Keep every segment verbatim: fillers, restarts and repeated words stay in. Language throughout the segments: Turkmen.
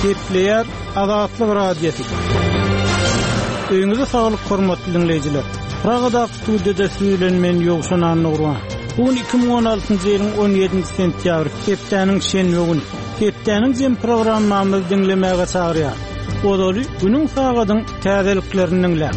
Kepler Azatlyk Radiosu. Öňüňizde saglyk hormatly dinleýijiler. Pragada studiýada süýlenmen ýogşan Nurwan. Bugün iki bin on altynjy ýylyň on ýedinji sentýabr, hepdeniň şenbe güni. Hepdeniň jem programmamyzy dinlemäge çagyrýar. Odaly günüň sagadyň täzeliklerini dinlä.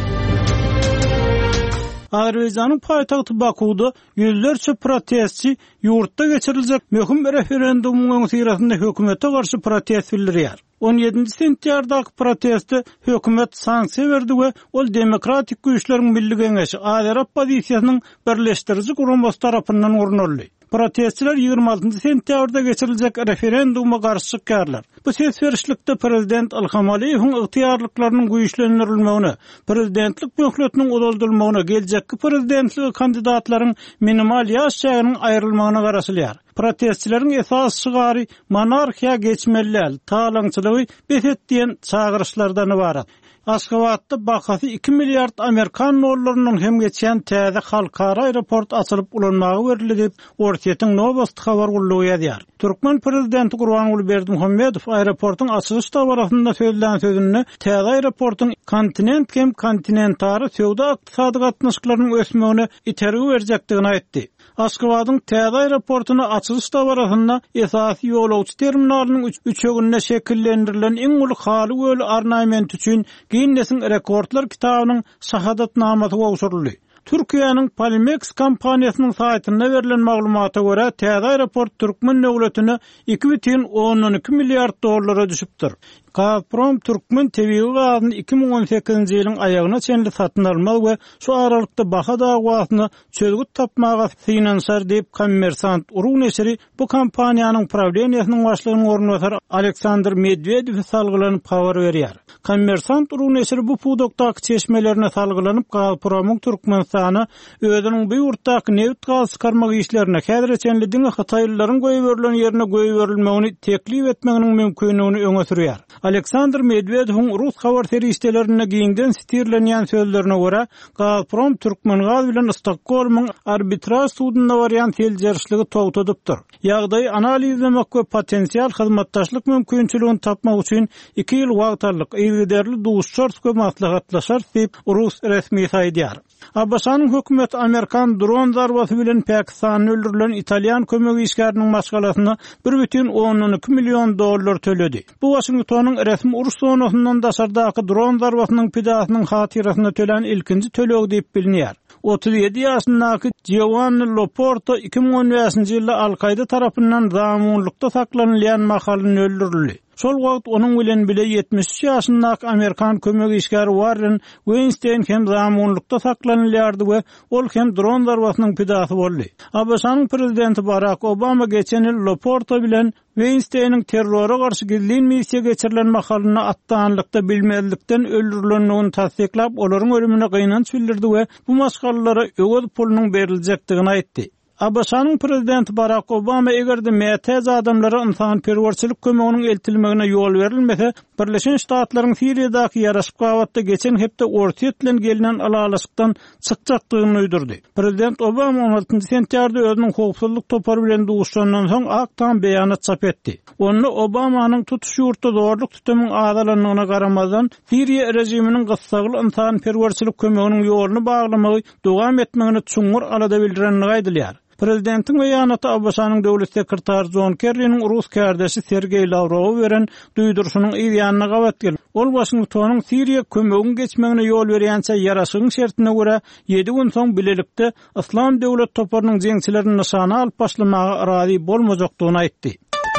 Azerbaýjanyň paýtagty Bakuda ýüzlerçe protestçi ýurtda geçiriljek möhüm referendumuň öňsirasynda hökümete garşy protest bildirýär. on ýedinji sentýardaky protestde hökümet sanksiýa berdi we ol demokratik güýçleriň milli geňeşi Azer oppozisiýasynyň birleşdiriji gurulmasy tarapyndan ornoldy. Protestçiler ýygrima altynjy sentýabrda geçiriljek referenduma garşy çykýarlar. Bu sesverişlikde prezident Ilham Aliýewiň ygtyýarlyklarynyň güýçlendirilmegine, prezidentlik böhretiniň uduldurulmagyna, geljekki prezidentligi kandidatlaryň minimal ýaş çäginiň aýrylmagyna garaşylýar. Protestçilerin esas şygary monarxiýa geçmeli, talaňçylygy beset diýen çağırışlardan ibarat. Aşgabatda bahasy iki milliard Amerikan dollarynyň hem geçen täze halkara aeroport açylyp ulanmagy berildi dep Ortiýetiň Novost habar gullugy ýazýar. Türkmen prezidenti Gurbanuly Berdimuhammedow aeroportyň açylyş tabarasynda söýlen sözünde täze aeroportyň kontinent hem kontinentary söwda ykdysady gatnaşyklarynyň ösmegine itergi berjekdigini aýtdy. Aşgabatyň täze aeroportyny açylyş tabarasynda esasy ýolagçy terminalynyň üçeginde şekillendirilen iň uly haly göl arnaýment üçin Guinness'in rekordlar kitabynyň şahadatnamasy gowşuruldy. Türkiýanyň Polimex kompaniýasynyň saýtynda berilen maglumata görä, täze aeroport Türkmen döwletine iki butun on iki milliard dollara düşüpdir. Gazprom Türkmen tebii gazyny iki bin on sekizinji ýylyň aýagyna çenli satyn almagy we şu aralykda baha dagwasyny çözgüt tapmaga finansar diýip Kommersant urug neşri bu kompaniýanyň problematiýasynyň başlygyny ornatary Aleksandr Medvedew salgylanyp habar berýär. Kommersant urug neşri bu pudokdaky çeşmelerine salgylanyp Gazpromyň Türkmenistana özüniň bu ýurtdaky neft gaz çykarmak işlerine häzirçenli diňe Hataýlylaryň goýup berilen ýerine goýup berilmegini teklip etmeginiň mümkinligini öňe sürýär. Aleksandr Medvedewiň Rus habar terişdelerine giňden stirlenýän sözlerine görä, Gazprom Türkmengaz bilen Stokholmyň arbitraj sudunda barýan teljerişligi togtadypdyr. Ýagdaý analizlemek we potensial hyzmatdaşlyk mümkinçiligini tapmak üçin iki ýyl wagt aldyk. Ýa-da duşşar we maslahatlaşar diýip Rus resmi saýdýar. Abbasanyň hökümeti Amerikan dron zarbasy bilen Pakistanyň öldürilen Italiýan kömegi işgäriniň maşgalasyna bir butun on iki million dollar төлedi. Bu Washingtonyň resmi uruş zonasyndan daşardaky dron zarbasynyň pidasynyň hatyrasyna tölen ilkinji tölegi diýip bilinýär. otuz ýedi ýaşyndaky Giovanni Loporto iki bin on beşinji ýylda Al-Qaida tarapyndan zamanlykda saklanylýan mahalyny öldürildi. Şol wagt onuň bilen bile ýetmiş üç ýaşyndaky Amerikan kömegi işgäri Warren Weinstein hem zamanlykda saklanylýardy we ol hem dron zarbasynyň pidasy boldy. Abşanyň prezidenti Barack Obama geçen ýyl Loporto bilen Weinstein'in terrora garşy gizli missiýa geçirilen mahalyny atdanlykda bilmezlikden öldürilendigini tasdiklap, olaryň ölümine gynanç bildirdi we bu maşgalalara öwöz pulunyň berilejekdigini aýtdy. Abşanyň prezidenti Barack Obama egerde mätäz adamlara insan perwerçilik kömeginiň eltilmegine ýol berilmese, Birleşen Ştatlaryň Siriýadaky ýaraşyk gawatda geçen hepde ortiýetlen gelinen alalaşykdan çykjakdygyny uýdurdy. Prezident Obama on altynjy sentýarda özüniň howpsuzlyk topary bilen duguşandan soň aktan beýanat çap etdi. Onu Obamanyň tutuş ýurtda zorluk tutumyň azalanygyna garamazdan Siriýa rejiminiň gyssagly insan perwerçilik kömeginiň ýolunu baglamagy dowam etmegini çuňur alada bildirenini aýdylýar. Prezidentin beýanaty Abbasanyň döwlet sekretary John Kerry'niň Rus kärdeşi Sergey Lavrow beren duýdurşynyň ýanyna gawat geldi. Ol Washingtonyň Siriýa kömegine geçmegine ýol berýänçe ýaraşygyň şertine görä ýedi gün soň bilelikde Islam döwlet toparynyň jeňçilerini nişana alyp başlamagy razy bolmajakdygyny aýtdy.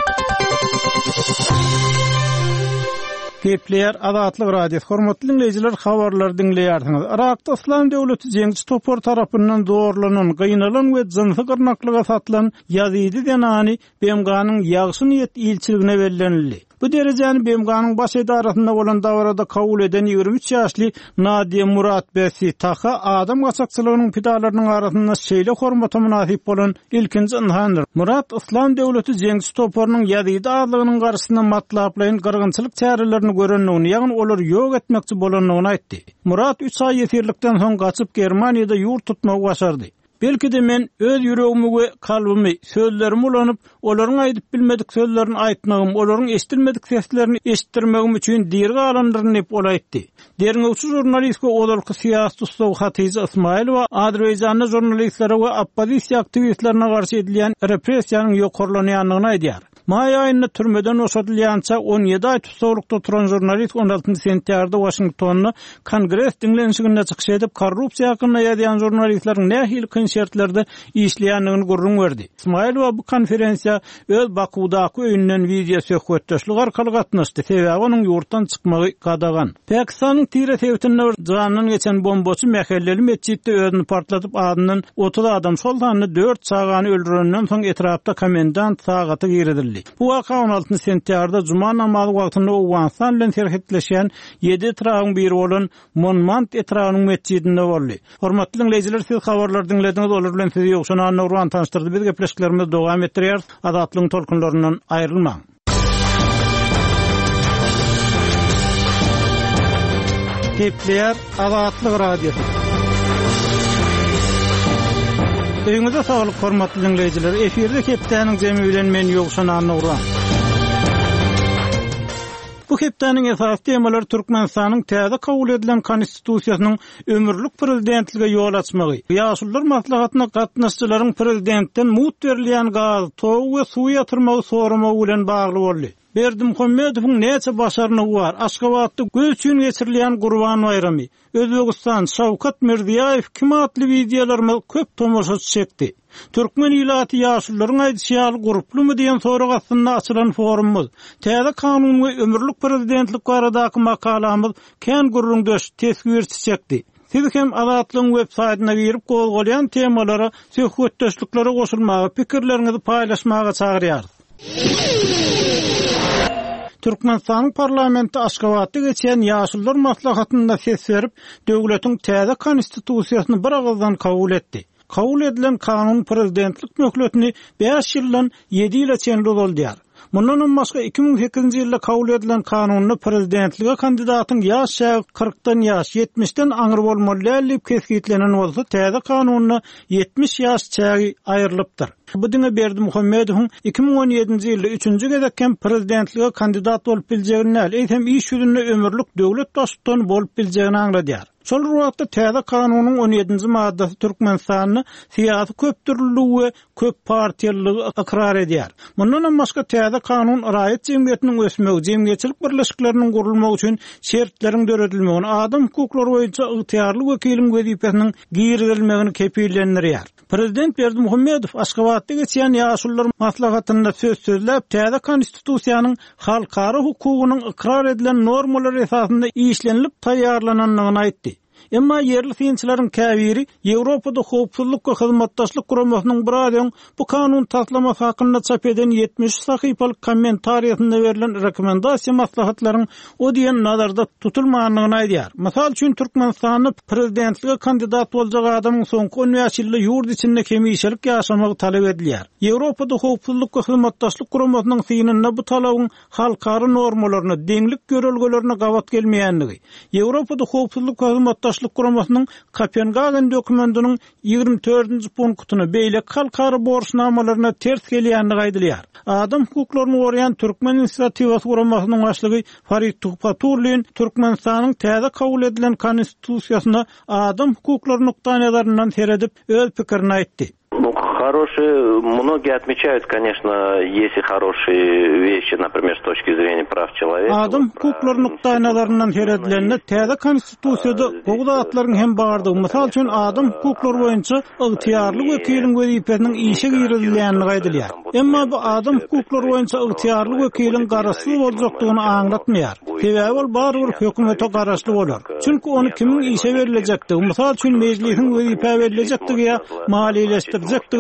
Kepler Azatlyk Radiosu hormatly dinleyijiler, habarlar dinleýärsiňiz. Irakda Islam döwleti jeňçi topar tarapyndan zorlanan, gynalanan we jynsy gyrnaklyga satylan Yazidi denany B M G'nyň ýagşy niýet ilçiligine bellenildi. Bu derejäni B M G'nyň baş edarasynda bolan davrada kabul eden ýygrimi üç ýaşly Nadia Murat Besi Taha adam gaçakçylygynyň pidalarynyň arasynda şeýle hormata münasip bolan ilkinji insandyr. Murat Islam döwleti jeňçi toparynyň Yazidi adlygynyň garşysyna matlaplaýan gyrgynçylyk çärelerini görenligini, ýagny olar ýok etmekçi bolanlygyny aýtdy. Murat üç ay ýetirlikden soň gaçyp Germaniýada ýurt tutmagy başardy. Belki de men öz yüreğimi we kalbymy, sözlerimi ulanyp, olaryň aýdyp bilmedik sözlerini aýtmagym, olaryň eşdilmedik seslerini eşitdirmegim üçin dirge alandyrnyp olaýtdy. Derňewçi jurnalist we olarky syýasat ustaw Hatice Ismaýlowa Azerbaýjanda jurnalistlere we oppozisiýa aktivistlerine garşy edilýän repressiýanyň ýokarlanýanlygyny aýdýar. May ayında türmeden oşatılýança on ýedi ay tutsaklykda turan jurnalist on altyncı sentýarda Washingtonna Kongres diňlenşigine çykyş edip korrupsiýa hakkında ýazýan jurnalistleriň nähili kynşertlerde işleýänligini gurrun berdi. Ismaýlowa bu konferensiýa öz Bakudaky öýünden video söhbetdeşlik arkaly gatnaşdy. Sebäbi onuň ýurtdan çykmagy gadagan. Pakistanyň Tire tewtinde janyny geçen bombaçy mähelleli mesjidde özüni partlatyp adynyň otuz adam şoldanny dört çağany öldürenden soň etrapda komendant sagaty giridildi. Bu waka on altyncı sentýarda Juma namazy wagtynda Awganistan bilen terhetleşen ýedi etragyň biri bolan Monmouth etragynyň mesjidinde boldy. Hormatly dinleýijiler, siz habarlar dinlediňiz, olar bilen sizi ýokşana Nurwan tanıştyrdy. Biz gepleşiklerimizi dowam etdirýär. Azatlygyň tolkunlaryndan aýrylmaň. Kepler Azatlyk radiosu. Öýüňizde saglyk, hormatly dinleýijiler. Efirde Kepdäniň jemi bilen men ýokşana Nurwan. Bu hepdäniň esas temalary Türkmenistanyň täze kabul edilen konstitusiýasynyň ömürlük prezidentligi ýol açmagy, ýaşullar maslahatyna gatnaşçylaryň prezidentden mut berilýän gaz, tow we suw ýatyrmagy soramagy bilen bagly boldy. Berdimuhammedowyň näçe başaryny bar? Aşgabatda göz üçin geçirilýän Gurban bayramy, Özbegistan, Şawkat Mirziýaýew kimatly videolarmy köp tomoşaçy çekdi. Türkmen ilaty ýaşullaryň aýdysýaly gruplumy diýen soragatynda açylan forumymyz, täze kanun we ömürlük prezidentlik baradaky makalamyz kän gurrundaş tesgirçi çekdi. Siz hem Azatlygyň web-saýtyna girip gozgolýan temalara, söhbetdeşliklere goşulmagy, pikirlerinizi paýlaşmaga çagyrýarys. Türkmenistanyň parlamenti Aşgabatda geçen ýaşullar maslahatynda ses berip, döwletiň täze konstitusiýasyny bir agazdan kabul etdi. Kabul edilen kanun prezidentlik möhletini beş ýyldan ýedi ýyla çenli bolýar. Mundan başga iki bin sekizinji ýylda kabul edilen kanuny prezidentlige kandidatyň ýaş şäher kırkdan ýaş ýetmişden aňyr bolmaly diýip kesgitlenen bolsa, täze kanunyna ýetmiş ýaş çägi aýrylypdyr. Bu diňe Berdimuhammedowyň iki bin on ýedinji ýylda üçünji gezekden prezidentlige kandidat bolup biljegini, eýsem iş ýüzünde ömürlük döwlet başçylygyny bolup biljegini aňladýar. Şol ruhatda täze kanunyň on ýedinji maddasy Türkmenistanyň syýasy köptürlüligi we köp partiýalyligi ikrar edýär. Mundan başga täze kanun raýat jemgyýetiniň ösmegi, jemgyýetçilik birleşikleriniň gurulmagy üçin şertleriň döredilmegini, adam hukuklary boýunça ygtyýarly wekiliň wezipesiniň giridilmegini kepillendirýär. Prezident Berdimuhammedow Aşgabatda geçen ýaşullar maslahatynda söz sözläp, täze konstitusiýanyň halkara hukugynyň ikrar edilen normalary esasynda işlenilip taýýarlananlygyny aýtdy. Emma yerli synçylaryň käbiri Ýewropada howpsuzlyk we hyzmatdaşlyk guramasynyň bir aýdyň bu kanun taslamasy hakynda çap eden ýetmiş sahypalyk kommentariýasynda berilen rekomendasiýa maslahatlaryň o diýen nazarda tutulmaganlygyny aýdýar. Mysal üçin Türkmenistanyň prezidentlige kandidat boljak adamyň soňky on beş ýylda ýurt içinde kemişelik ýaşamagy talap edilýär. Ýewropada howpsuzlyk we hyzmatdaşlyk guramasynyň synynda bu talabyň halkary normalaryna, deňlik görelgelerini gawat gelmeýänligi, Ýewropada howpsuzlyk we hyzmatdaşlyk guramasynyň Kopenhagen dokumentynyň ýygrimi dördünji punktyny beýle halkary borçnamalaryna ters gelýänligi aýdylýar. Adam hukuklaryny goraýan Türkmen inisiativasy guramasynyň başlygy Farid Tuhpaturlyn Türkmenistanyň täze kabul edilen konstitusiýasyna adam hukuklary nukta nazaryndan seredip öz pikirini aýtdy. Хорошие, многие отмечают, конечно, есть и хорошие вещи, например, с точки зрения прав человека. Adam hukuklary nukta nazaryndan seredilende täze konstitusiýada gowdatlaryň hem bardygy, mysal üçin adam hukuklary boýunça ygtyýarly wekiliň wezipesiniň işe girilýänligi aýdylýar. Emma bu adam hukuklary boýunça ygtyýarly wekiliň garaşly boljakdygyny aňlatmaýar. Sebäbi ol barbyr hökümete garaşly bolar. Çünki onu kimin işe berilejektigi, mysal üçin meclisiň wezipe berilejektigi ýa maliýeleşdirjekdigi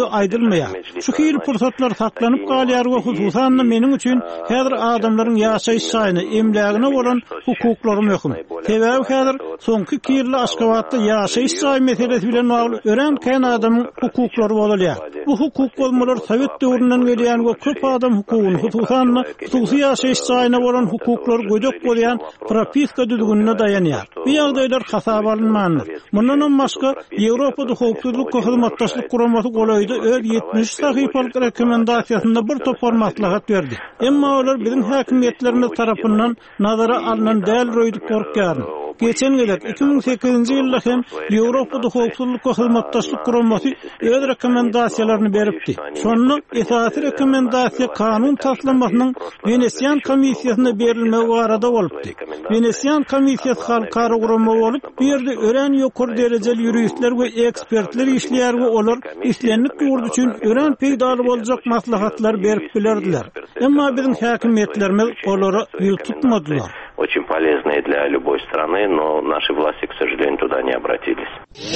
aydılmaýar. Şu hili pursatlar saklanyp galýar we hususan meniň üçin häzir adamlaryň ýaşaýyş saýyny, emlägine bolan hukuklary möhüm. Sebäbi häzir soňky iki ýylda Aşgabatda ýaşaýyş saýy meselesi bilen bagly ören kän adamyň hukuklary bolalýar. Bu hukuk bolmalar Sowet döwründen gelýän we köp adam hukugyny, hususan hususy ýaşaýyş saýyna bolan hukuklary gödek bolýan propiska düzgünine dayanýar. Bu ýagdaýlar hasaba alınmaýar. Mundan başga Ýewropada hukukçylyk we hyzmatdaşlyk guramasy golaýdy öz ýetmiş sahypalyk rekomendasiýasynda bir topar maslahat berdi. Emma olar biziň häkimetlerimiz tarapyndan nazara alynan däl roýdy gorkýar. Geçen gelek iki bin sekizinji ýylda hem Ýewropada hukukçylyk we hyzmatdaşlyk guramasy öz rekomendasiýalaryny beripdi. Şonu esasy rekomendasiýa kanun taslamasynyň Venesiýan komissiýasyna berilmegi barada bolupdy. Venesiýan komissiýasy halkara gurama bolup, bu ýerde ören ýokary derejeli ýuristler we ekspertler işleýär we olar islenlik ýurdu üçin ören peýdaly boljak maslahatlar berip bilerdiler. Emma biziň häkimetlerimiz olary ýyl tutmadylar. Очень полезные для любой страны, но наши власти, к сожалению, туда не обратились.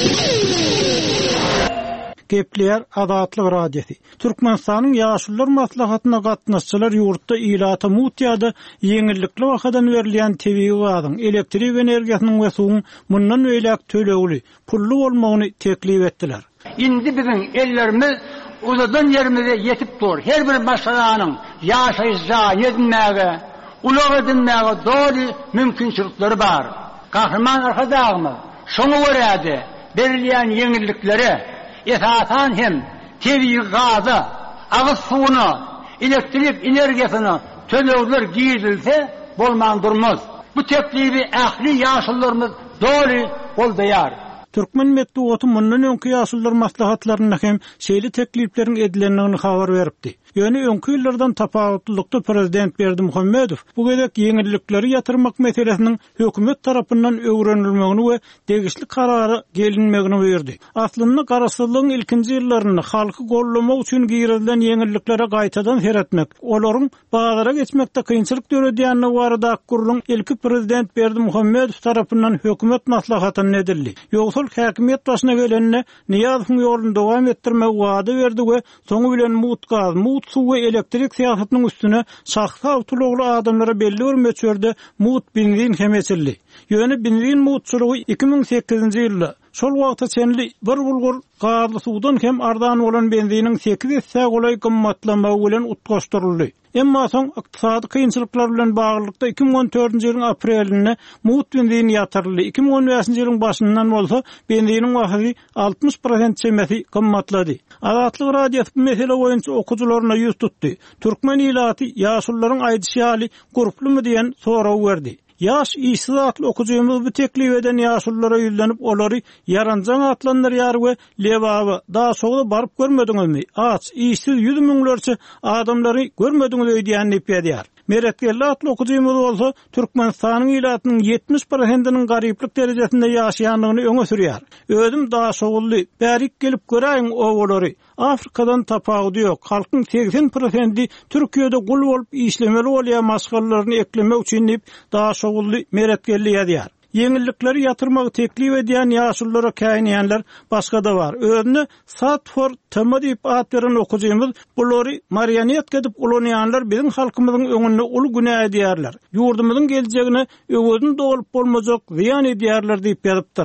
Gepler Adatlyk radiosi. Türkmenistanyň ýaşullar maslahatyna gatnaşçylar ýurtda ilata mutýada ýeňillikli wagtdan berilýän tebii gazyň, elektrik energiýasynyň we suwuň mundan öýlek tölegli, pully bolmagyny teklip etdiler. Indi biziň ellerimiz uzadan ýerimize ýetip dur. Her bir masalanyň ýaşaýyşa ýetmäge, ulak edinmäge doli mümkinçilikleri bar. Kahraman arkadaşymyz şonu görýärdi. Berilýän ýeňillikleri esasan hem tebii gazy, agyz suwuny, elektrik energiýasyny tölegler giýilse bolman durmaz. Bu teklibi ähli ýaşullarymyz doli boldaýar. Türkmen medeniýeti mundan öňkü ýaşullar maslahatlaryna hem şeýle teklipleriň edilendigini habar beripdi. Ýöne öňkü ýyllardan tapawatlykda prezident Berdimuhammedow bu gedek ýeňillikleri ýatyrmak meselesiniň hökümet tarapyndan öwrenilmegini we degişli karary gelinmegini berdi. Aslynda garaşsyzlygyň ilkinji ýyllaryny halky gollamak üçin giýirilen ýeňilliklere gaýtadan seretmek, olaryň baglara geçmekde kynçylyk döredýänine barada gurrun ilki prezident Berdimuhammedow tarapyndan hökümet maslahatyny edildi. Ýogsul häkimet başyna gelende Niýazowyň ýolunda dowam etdirmek wada berdi we soňu bilen mutgaz, mut suw we elektrik siýasatynyň üstüne şahsy awtologly adamlara belli bir möçberde mut benzin hem etildi. Ýöne benzin mutçylygy iki bin sekizinji ýylda şol wagtda çenli bir bulgur gazly suwdan hem ardan bolan benziniň sekiz hisse golay gymmatlamagy bilen utgaşdyryldy. Emma soň ykdysady kynçylyklar bilen baglykda iki bin on dördünji ýylyň aprelinde mut benzini ýatyryldy. iki bin on beşinji ýylyň başyndan bolsa benziniň wahy altmış prosent çemesi gymmatlady. Adatlyk radiosi bu mesele boýunça okuwçylaryna ýüz tutdy. Türkmen ilaty ýaşullaryň aýdyşýaly guruplymy diýen soraw berdi. Yaş işsiz atlı okucuyumuz bu teklif eden yaşullara yüzlenip olary yarancan atlanlar we lebaby daha soğuda barıp görmediňiz mi? Aç, işsiz yüz müňlerçe adamlary görmediňiz öýdýän nepýär. Meretgelli atlı okucuyumuz bolsa Türkmenistanyň ilatynyň yetmiş prosentiniň garyplyk derejesinde ýaşaýanlygyny öňe sürýär. Özüm daha soğully, bärik gelip göräýin owlary. Afrikadan tapagy ýok. Halkyň seksen prosenti Türkiýede gul bolup işlemeli bolýan maskalaryny eklemek üçin daha soğully meretgelli ýadýar. Ýeňillikleri ýatyrmagy teklip edýän ýaşullara käýnýänler başga da bar. Özüne Satfor tema diýip at beren okujymyz bulary marionetka edip ulanýanlar biziň halkymyzyň öňünde uly günä edýärler. Ýurdumyzyň geljegine öwüdün dolup bolmajak ziýan edýärler diýip ýazypdyr.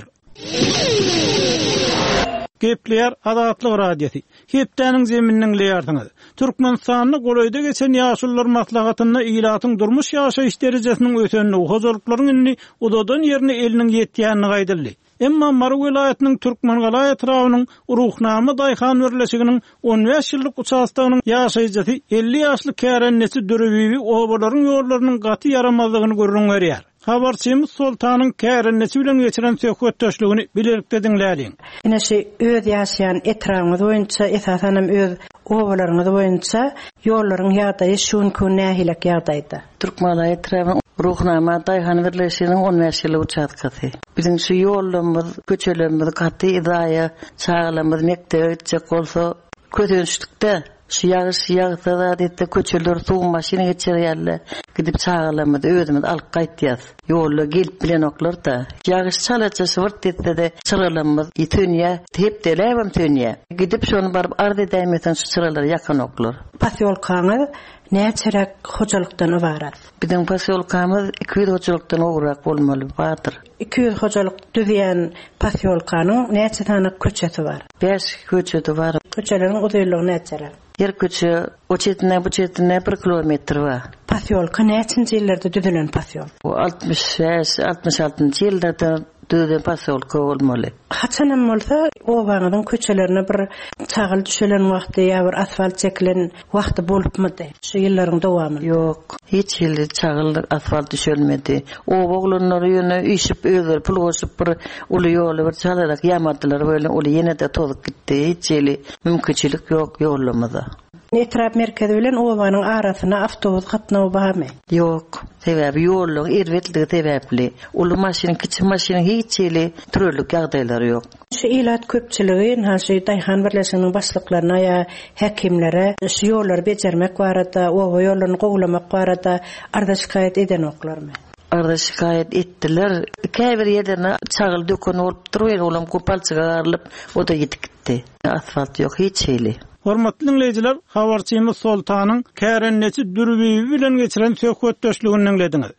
Gepler Adatlyk radiosi. Hepdäniň zeminiň leýärdiňiz. Türkmenistanyň golaýda geçen ýaşullar maslahatyna ilatyň durmuş ýaşaýyş derejesiniň ösenini, hozurlyklaryň inni udadan ýerine eliniň ýetýänini gaýdyldy. Emma Marw vilayatynyň Türkmengaly etrawynyň Ruhnama daýhan birleşiginiň on beş ýyllyk uçastagynyň ýaşaýjysy elli ýaşly kärennesi dörebibi obalaryň ýollarynyň gaty yaramazlygyny görüň berýär. Habarçymyz Sultanyň kärennesi bilen geçiren söhbetdeşligini bilerikde dinlädiň. Ine şu öz ýaşaýan etrawyňyz boýunça, esasanam öz obalaryňyz boýunça ýollaryň ýagdaýy şunkü nähilek ýagdaýda. Türkmengaly etrawynyň Ruhnama daýhan birleşiginiň on beş ýyllyk uçatgasy. Biziň şu ýollarymyz, köçelerimiz gaty idaýa, çağlarymyz mekdebe gitjek bolsa, kötünçlükde Şiyag şiyag da dette köçeler soğuk maşina geçirýärler. Gidip çağılamadı, özümüz alıp gaýtýas. Ýolda gelip bilen oklar da. Ýagyş çalaçasy vırt dette de çyralamaz. Ýetünýä, hep deläbem tönýä. Gidip şonu baryp ardy dämeten şu çyralar ýakyn oklar. Pasyolkany näçerek hojalykdan ibarat? Bizim pasyolkamız iki yüz hojalykdan ograk bolmaly batyr. iki yüz hojalyk düzýän pasyolkanyň näçe tane köçeti bar? beş köçeti bar. Köçelerin uzunlygy näçe? Yer köçe o çetine bu çetine bir kilometr var. Pasyolka näçinji ýyllerde düzülen pasyol? O altmış beş altmış altıncı ýyllarda düzülen pasyolka bolmaly. Haçanam bolsa o wagtyň köçelerine bir çagyl düşelen wagty ýa bir asfalt çekilen wagty bolupmydy? Şu ýyllaryň dowamy? Yok, hiç ýyly çagyl asfalt düşelmedi. O oğlanlar ýöne işip öýler pul goşup bir uly ýoly bir çalarak ýamadylar, böyle uly ýene de tozup gitdi. Hiç ýyly mümkinçilik ýok ýollamada. Etrap merkezi bilen owanyň arasyna awtobus gatnawy barmy? Yok, sebäbi ýollyk erwetligi sebäpli. Uly maşyna, kiçik maşyna hiç ýyly türlük ýagdaýlary ýok. Şu ilat köpçiligi näşe Daýhan birleşiginiň başlyklaryna ýa hekimlere şu ýolları bejermek barada, owa ýollaryny gowlamak barada arda şikaýet eden oklarmy? Arda şikaýet etdiler. Käbir ýerlerine çagyl dökün bolup durýar, olam kopalçyga garylyp o da gitip gitdi. Asfalt ýok hiç ýyly. Hormatly dinleýijiler, habarçymyz Soltanyň kärennesi dürbibi bilen geçiren söhbetdeşligini dinlediňiz.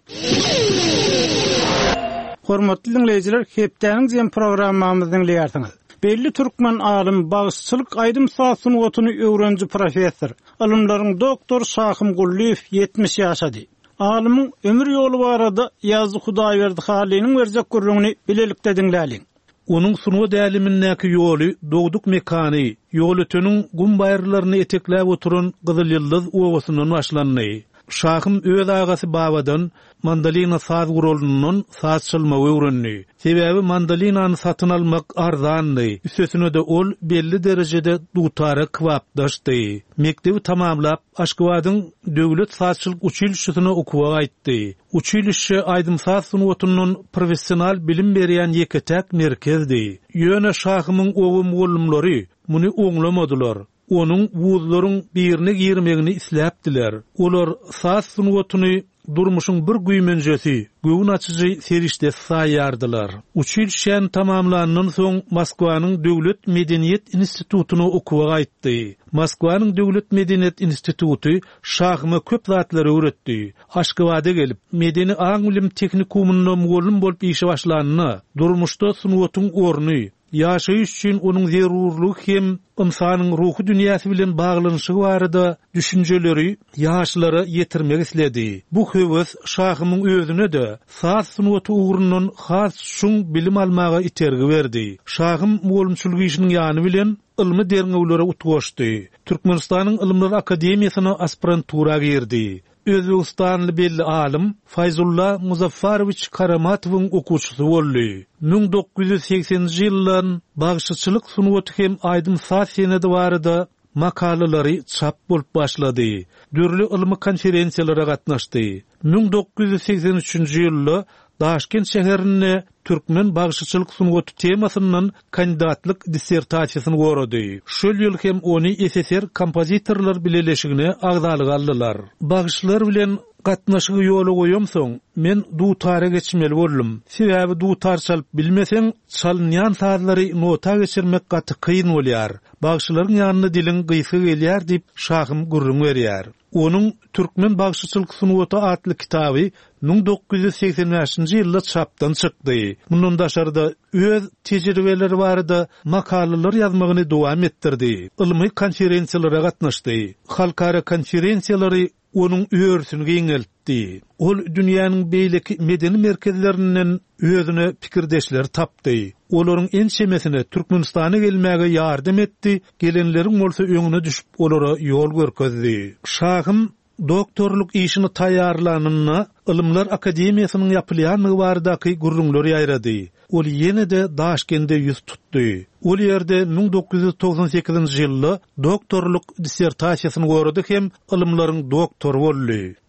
Hormatly dinleýijiler, hepdäniň jem programmamyzy dinleýärsiňiz. Belli türkmen alim bagysçylyk aýdym saatsyny otuny öwrenji professor, alymlaryň doktor Şahym Gulliýew yetmiş ýaşady. Alymyň ömür ýoly barada ýazdy Hudaýberdi halynyň berjek gurrugny bilelikde dinläliň. Onun sunuwa dälimindäki ýoly, dogduk mekany, ýol ötüniň gum baýrlaryny etekläp oturan Gyzyl Ýyldız owasynyň başlandy. Şahym öz agasy babadan mandalina saz gurulundan saz çalmagy öwrendi. Sebäbi mandalinany satyn almak arzandy. Üstesine de ol belli derejede dutara kwapdaşdy. Mektebi tamamlap Aşgabatyň döwlet sazçylyk uçilişine okuwa gaýtdy. Uçilişe aýdym saz sunuwatyndan professional bilim berýän ýeketek merkezdi. Ýöne Şahymyň owum golumlary muny oňlamadylar. Onun wuzlaryň birini girmegini isläpdiler. Olar saz sunuwatyny durmuşyň bir güýmenjesi, göwün açyjy serişde saýardylar. Uçilişen tamamlanandan soň Moskwanyň Döwlet Medeniýet Institututyna okuwa gaýtdy. Moskwanyň Döwlet Medeniýet Instituty Şahyma köp zatlary öwretdi. Aşgabada gelip Medeni Aňlym Teknikumyndan golum bolup işe başlanyny, durmuşda sunuwatyň orny ýaşaýyş üçin onuň zerurlygy hem insanyň ruhy dünýäsi bilen baglanyşy barada düşünjeleri ýaşlara ýetirmek isledi. Bu höwes Şahymyň özüne de saz sunuwaty ugrundan has şuň bilim almaga itergi berdi. Şahym golumçylyk işiniň ýany bilen ilmi derňewlere utgaşdy. Türkmenistanyň Ilmler Akademiýasyna aspirantura girdi. Özbegistanly belli alim Fayzullah Muzaffarovich Karamatowyň okuwçysy boldy. bin dokuz yüz sekseninji ýyldan bagşyçylyk sunuwaty hem aýdym saz senedi barada makalalary çap bolup başlady. Dürli ilmi konferensiýalara gatnaşdy. bin dokuz yüz seksen üçinji ýylda Daşkent şäherine Türkmen bagşyçylyk sunuwaty temasyndan kandidatlyk dissertasiýasyny gorady. Şol ýyl hem ony S S R kompozitorlar bileleşigine agdalyk aldylar. Bagşylar bilen gatnaşygy ýoly goýam soň men dutara geçmeli boldum. Sebäbi dutar çalyp bilmeseň çalynýan sazlary nota geçirmek gaty kyn bolýar. Bagşylaryň ýanyna dilin gysy gelýär diýip Şahym gurrun berýär. Onun Türkmen bagşyçylyk sunuwaty adly kitaby bin dokuz yüz seksen beşinji ýylda çapdan çykdy. Mundan daşarda öz tejribeleri barada makalalar ýazmagyny dowam etdirdi. Ilmi konferensiýalara gatnaşdy. Halkara konferensiýalary onun öýürsüni giňeltdi. Ol dünýäniň beýleki medeni merkezlerinden özüne pikirdeşler tapdy. Olaryň en şemesine Türkmenistana gelmäge ýardam etdi. Gelenleriň bolsa öňüne düşüp olara ýol görkezdi. Şahym doktorluk işini taýarlanyna Ilmler Akademiýasynyň ýapylýanlygy baradaky gurrunlary ýaýrady. Ol ýene de Daşkende ýüz tutdy. Ol ýerde bin dokuz yüz toksan sekizinji ýylda doktorluk dissertasiýasyny gorady hem ilmlaryň doktory boldy.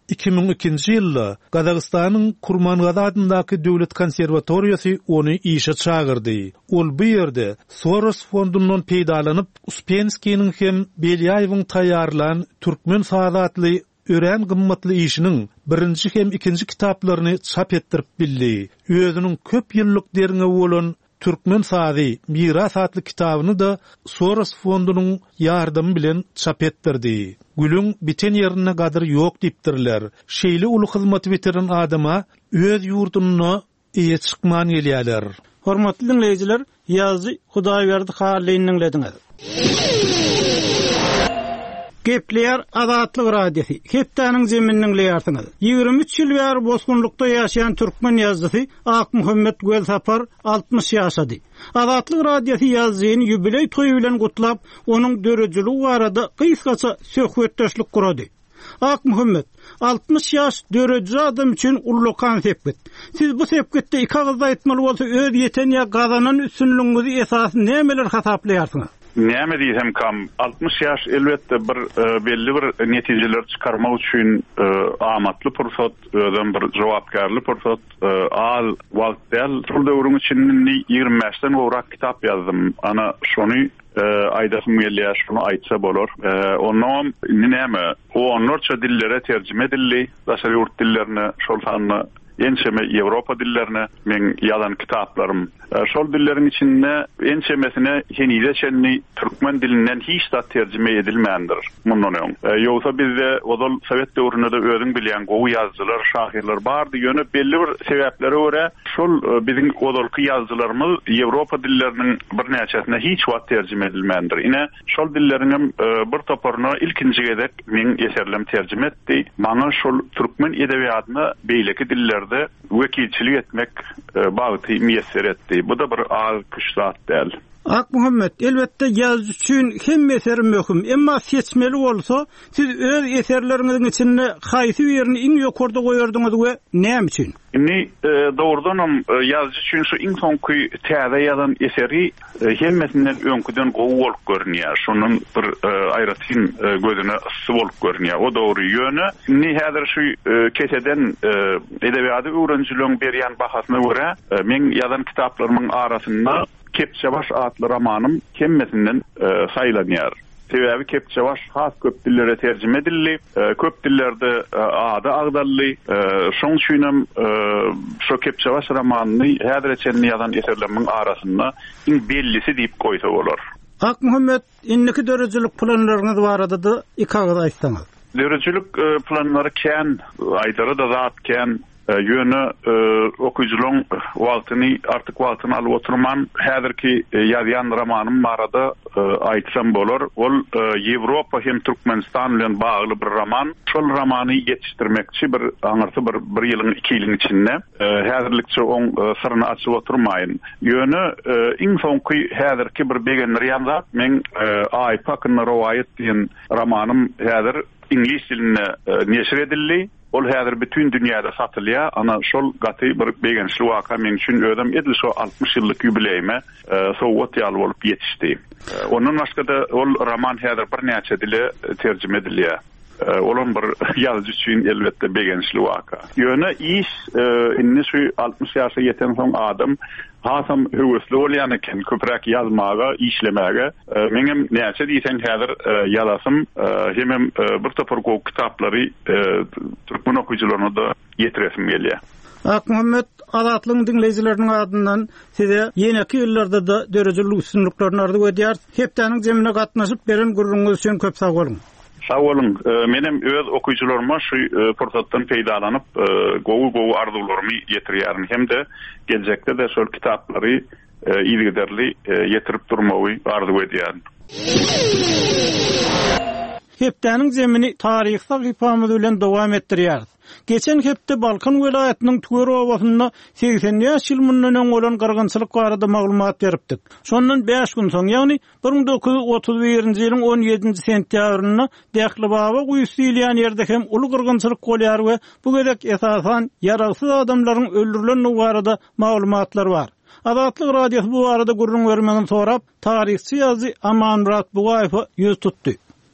iki bin ikinji ýylda Gazagystanyň Kurmangada adyndaky döwlet konserwatoriýasy ony işe çağırdy. Ol bu ýerde Soros fondundan peýdalanyp Uspenskiýiň hem Belyaýewiň taýýarlanan türkmen sadatly ören gymmatly işiniň birinji hem ikinji kitaplaryny çap etdirip bildi. Özüniň köp ýyllyk derine bolan Türkmen Sadi Miras adlı kitabını da Soros fondunun yardımı bilen çap ettirdi. Gülün biten yerine kadar yok diptirler. Şeýle uly hyzmaty bitiren adama öz ýurduna iýe çykman gelýärler. Hormatly dinleýijiler, ýazy Hudaýberdi halynyň dinlediňiz. Gepler Azatlyk radiosu. Hepdeniň zemininiň leýarsyňyz. ýygrimi üç ýyl bäri bozgunlukda ýaşaýan türkmen ýazgysy Ak Muhammed Gölsapar altmış ýaşady. Azatlyk radiosu ýazyny ýubiley toýu bilen gutlap, onuň dörejilik barada gysgaça söhbetdeşlik gurady. Ak Muhammed altmış ýaş döreji adam üçin ullukan sepket. Siz bu sepketde iki agzda aýtmaly bolsa öz ýeten ýa gazanan üstünlüğinizi esas nämeler hasaplaýarsyňyz? Näme diýsem kam altmış ýaş elbetde bir e, belli bir netijeler çykarmak üçin e, amatly pursat, özüm bir jogapkarly pursat, e, al wagt del. Şol döwrüň içinde ýygrimi beşden gowrak kitap ýazdym. Ana şonu e, aýdasym gelýär, şonu aýtsa bolar. E, onuň näme? O onlarça dillere terjime edildi. Daşary ýurt dillerine şol sanly ençeme Ýewropa dillerine men ýazan kitaplarym. Şol dillerin içinde ençemesine henide çenni türkmen dilinden hiç da tercüme edilmeyendir. Mundan öň. Ýogsa bizde ozal Sowet döwründe de özüň bilýän gowy ýazgylar, şahirler bardy. Ýöne belli bir sebeplere görä şol biziň ozalky ýazgylarymyz Ýewropa dilleriniň bir näçesine hiç wagt tercüme edilmeyendir. Ine şol dilleriň bir toparyny ilkinji gedek men eserlem tercüme etdi. Maňa şol türkmen edebiýatyna beýleki dillerde wekilçilik etmek bagyty müýesser etdi. Bu da bir ağır kışlat değil. Ak Muhammed, elbette yazı üçün hem eserim möhüm, emma seçmeli olsa siz öz eserlerinizin içinde haýsy birini iň ýokarda goýardyňyz we näme üçin? Ni e, doğrudanam e, yazıcı üçün şu iň soňky täze ýazan eseri e, hemmesinden öňküden gowy bolup görünýär. Şunun bir e, aýratyn e, gözüne ysy bolup görünýär. O dogry ýöne. Ni häzir şu e, keseden e, edebiýaty öwrenjiligiň berýän bahasyna görä, e, men ýazan kitaplarymyň arasynda Kepçebaş adlı romanım hemmesinden e, saylanýar. Sebebi Kepçebaş has köp dillere tercüme edildi. E, köp dillerde e, adı agdally. E, şoň üçin hem e, şu Kepçebaş romanyny häzir çenni ýazan eserleriň arasynda iň bellisi diýip goýsa bolar. Ak Muhammed, inniki dörejilik planlaryňyz barada da iki agda aýtsaňyz. Dörejilik e, planlary kän, aýdary da zat kän. Ýöne e, okuyuculuň wagtyny artyk wagtyny alyp oturman häzirki e, ýazýan romanym barada e, aýtsam bolar. Ol e, Ýewropa hem Türkmenistan bilen bagly bir roman. Şol romany ýetişdirmekçi bir aňyrty bir bir ýylyň iki ýylyň içinde e, häzirlikçe oň e, syryny açyp oturmaýyn. Ýöne e, iň soňky häzirki bir begenler ýazap men e, Aýpakyň Rowaýat diýen romanym häzir ingliz diline e, neşir edildi. Ol häzir bütün dünýäde satylýar. Ana şol gaty bir begençli waka men üçin ödem edil şo altmış ýyllyk ýubileyme e, sowat ýaly bolup ýetişdi. E, Onuň başga da ol roman häzir bir näçe dile terjime edilýär. E, Olan bir ýazgy üçin elbetde begençli waka. Ýöne iş e, inni şu altmış ýaşa ýeten soň adam hasam höwesli bolýan eken köprek ýazmaga, işlemäge. E, meňem näçe diýsen häzir e, ýazasym e, hem e, bir topar gowy kitaplary e, türkmen okuyucularına da ýetiresim gelýär. Ak Muhammed, Azatlyň dinleýijileriniň adyndan size ýeneki ýyllarda da dörejilik üstünlüklerini ardy edýär. Hepdeniň jemine gatnaşyp beren gurrunňyz üçin köp sag bolun. Sağ olun. E, menem öz okuyucularıma şu e, pursatdan peýdalanıp e, gowy gowy arzuwlarymy ýetirýärin hem de geljekde de şol kitaplary e, ýygyderli e, ýetirip durmagy arzu edýärin. Hepdeniň zemini taryh sahypamyz bilen dowam etdirýär. Geçen hepde Balkan welaýatynyň Tüwer owasynda seksen ýaş ýyl mundan öň bolan gyrgynçylyk barada maglumat beripdik. Şondan beş gün soň, ýagny bir miň dokuz ýuz otuz birinji ýylyň on ýedinji sentýabrynda Dähli Baba guýsy ýylýan ýerde hem uly gyrgynçylyk bolýar we bu gedek esasan ýaragsız adamlaryň öldürilen barada maglumatlar bar. Azatlyk radiosu bu arada gurrun bermegini sorap, taryhçy ýazy Aman Murat Bugaýew ýüz tutdy.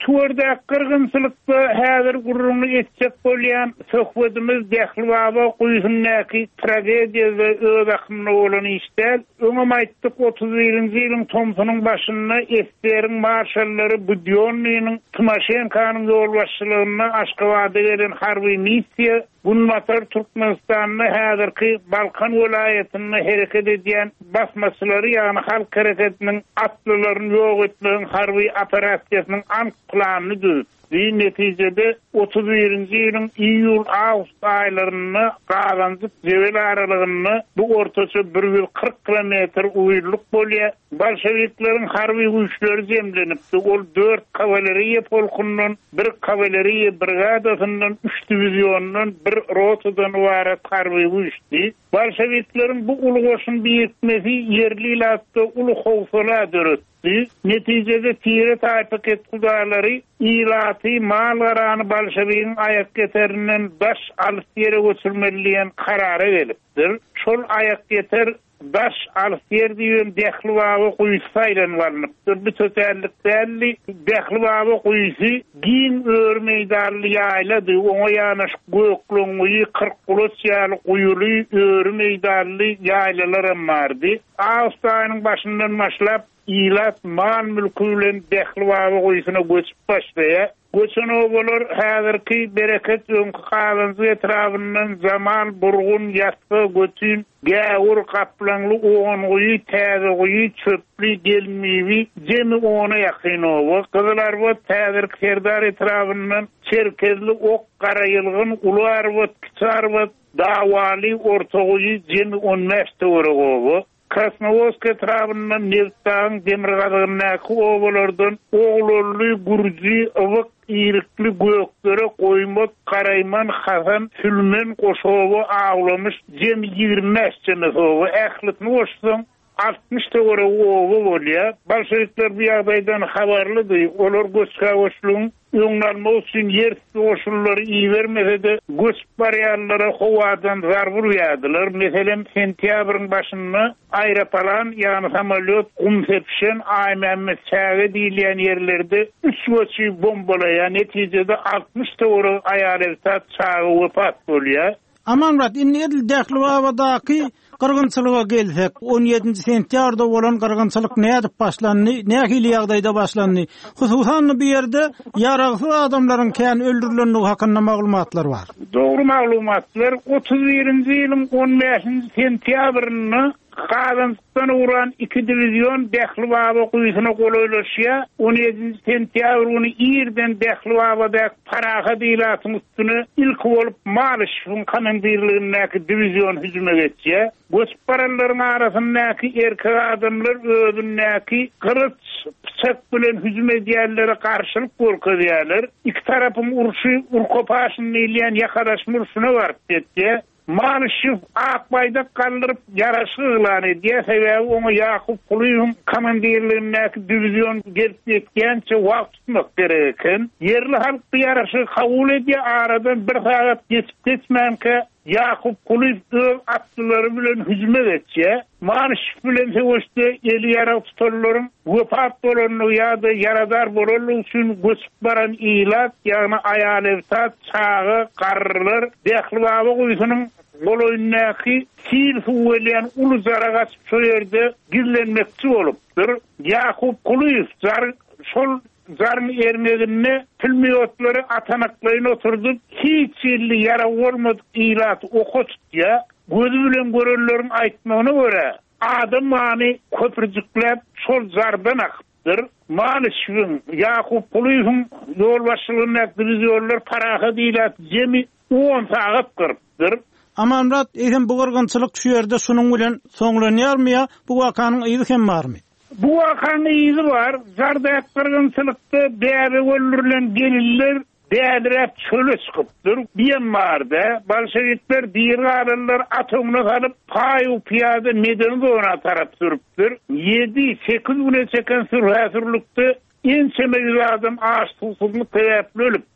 Tuğurda kırgınçılıkta häzir gurrunu etjek bolýan söhbetimiz dähli baba goýunyňky tragediýa we öz akymyna bolan işler. Öňe aýtdyk otuz birinji ýylyň Tomsunyň başyna Esterin marşallary Budionnyň Tymaşenkanyň ýol başçylygyna Aşgabatda gelen harby missiýa Gunmatar Türkmenistanyň häzirki Balkan welaýatyna hereket edýän basmaçylary ýa-ni halk hereketiniň atlylaryny ýok etmegiň harby operasiýasynyň ank planyny düzüp. Bir neticede otuz birinji ýylyň iýul-awgust aýlaryny galanjyp jebel aralygyny bu ortaça bir yüz kırk kilometr uýurluk bolýar. Bolşevikleriň harby güýçleri jemlenipdi. Ol dört kavaleriýa polkundan, bir kavaleriýa brigadasyndan, üç diwizionynyň, bir rotadan ibaret harby güýçdi. Bolşevikleriň bu uly goşun biýetmesi yerli ýatda uly howsala döretdi. Neticede tire taýpyk etdileri ilaty mallarany bolşevikin aýak geterinden daş alyp ýere götürmeliýän karara gelipdir. Şol aýak geter daş alyp ýer diýen dähli baby goýusy saýlanýarlypdyr. Bu tötellik dälli dähli baby goýusy giň ör meýdanly ýaýlady. Oňa ýanaş gökleňi kırk kulos ýaly goýuly ör meýdanly ýaýlalar bardy. Awgust aýynyň başyndan başlap ilat mal mülkü bilen dähli baby goýusyna göçüp başlaýar. Göçen oğullar häzirki bereket öňkü galanjy etrafyndan zaman burgun ýatgy götün gäwur kaplanly oğun goýy täze goýy çöpli gelmeýi jemi ona ýakyn oğul. Gyzlar bu täzir Serdar etrafyndan çerkezli ok garayılgyn ular bu kiçar bu dawaly orta goýy jemi on beş töwre oğul. Krasnovodsk etrafyndan Nevtan demirgazynyňky oğullardan oğully gurji ıwyk ýyrykly göklere goýmak Karayman Hasan Sülmen goşowy aglamış jem ýigirme beş jana oğul. Ähletini goşsaň altmış töwre oğul bolýar. Bolşewikler bu ýagdaýdan habarlydy. Olar göçkä goşluň öňlenme üçin ýer goşullary iýermese de göç barýarlara howadan zar burýardylar. Meselem sentýabryň başynda aeroplan ýa-ni samolyot gum sepşen aýmamy çäge diýilýän ýerlerde üç göçi bombalaýan netijede altmış töwre aýalar çağı wepat bolýar. Amanrat inni edil dähli babadaky gyrgynçylyga gelsek, on ýedinji sentýarda bolan gyrgynçylyk näde başlandy, nähili ýagdaýda başlandy? Hususan bu ýerde ýaragsız adamlaryň kän öldürilenligi hakynda maglumatlar bar. Dogry maglumatlar otuz birinji ýylyň on beşinji sentýabryny Galanjykdan uran iki diwizion dähli baba goýusyna goloýlaşýar. on ýedinji sentýabr ony ýerden dähli babada paraha diýilatyň üstüne ilk bolup Malişiň komandirligindäki diwizion hüjüme geçýär. Göç baralaryň arasyndaky erkek adamlar özündäki kırıç pıçak bilen hüjüm edýärlere garşylyk görkezýärler. İki tarapyň urşy urkopaşyny ýylýan ýakadaşmy urşuna baryp getdi. Malişif Akbayda kaldırıp yaraşıqlan ediyor. Sebebi onu Yakup Kuluyum komandirliğindeki diviziyon gelip etkençe vakt tutmak gerekin. Yerli halk bir yaraşı kabul ediyor. Aradan bir saat geçip geçmeyen ki Yakup Kuluyum öz atlıları bilen hücme geçiyor. Malişif bilen sevoştu eli yara tutarların vefat dolanlığı ya da yaradar bolanlığı için göçüp baran ilat yani ayal evtat, çağı, karrılar, dähli baba goýusynyň goloýundaky sil suwelýän uly zaragat şu ýerde gizlenmekçi bolupdyr. Yakup Kuluyum zar şol zarny ermegini filmiyotlary atanaklaryna oturdup hiç ýerli yara bolmadyk ilat okutýar. Gözü bilen görenleriň aýtmagyna görä adam many köpürjükläp şol zardan akypdyr. Malişiň Yakup Kuluyum ýol başçylygynda diwiziýonlar paraha diýilat jemi on sagat gyrypdyr. Amanrat eýsem bu gyrgynçylyk şu ýerde şunuň bilen soňlanýarmy ýa bu wakanyň ýygy hem barmy? Bu wakanyň ýygy bar. Zarda gyrgynçylykda bäri öldürilen gelirler dädirep çöle çykypdyr. Biýenmarda bolşewikler diýerler atomny alyp paýu piýada medeni dona tarap sürüpdir. yedi sekiz güne çeken sürhäsirlikde en çemeýli adam aç susuzlyk täpli ölüpdir.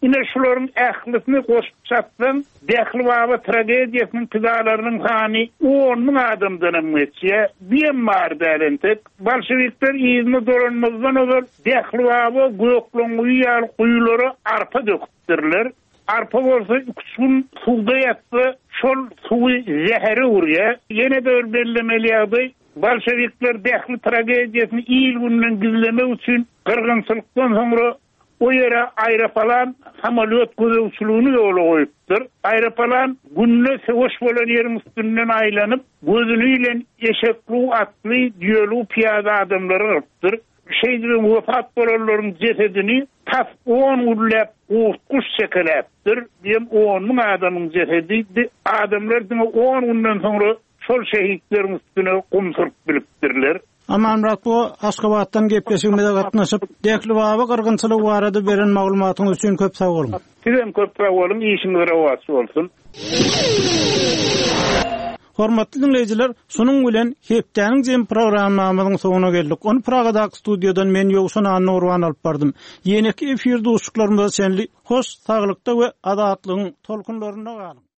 Ine şuların ählisini goşup çatsan, dähli baba tragediýasynyň pidalarynyň hany on ming adamdan geçýär. Biýem bar dälentek. Bolşewikler ýyzyny dolanmazdan olur. Dähli baba gökleňi ýar guýulary arpa döküpdirler. Arpa bolsa üç gün suwda ýatsa, şol suwy zäheri urýar. Ýene de bellemeli ýagdaý. Bolşewikler dähli tragediýasyny ýyl günden gizlemek üçin kırgınçylykdan soňra o yere aeroplan samolyot gözüçülüğünü yola koyuptur. Aeroplan günne sevoş bolan yerin üstünden aylanyp, gözünüyle eşekli, atlı, diyolu, piyada adamları ırptır. Şeydirin vefat bolanların cesedini tas on urlap, uğurtkuş çekeleptir. Diyem on mun adamın cesediydi. Adamlar on günden sonra şol şehitlerin üstüne kumsırp bilipdirler. Aman Murat, bu Aşgabatdan gepleşigimizde gatnaşyp, dähli baba gyrgynçylygy barada beren maglumatyň üçin köp sag bolun. Sizem köp sag bolun, işiniz rawat bolsun. Hormatly dinleyijiler, şunuň bilen Hepdäniň jem programmamyzyň soňuna geldik. Onu Pragadaky studiýadan men Ýogsun Anurwan alyp bardym. Ýene-ki efir dostluklarymyza senli hoş, saglykda we adatlygyň tolkunlaryna galyň.